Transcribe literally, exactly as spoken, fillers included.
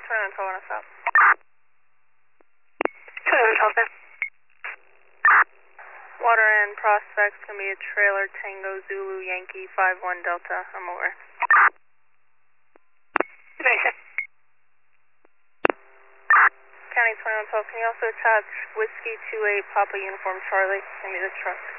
twenty-one twelve on a stop. twenty-one twelve, sir. Water and Prospects can be a trailer Tango Zulu Yankee five one Delta. I'm over. Very sir. County twenty-one twelve, can you also attach Whiskey two eight Papa Uniform Charlie? Give me the truck.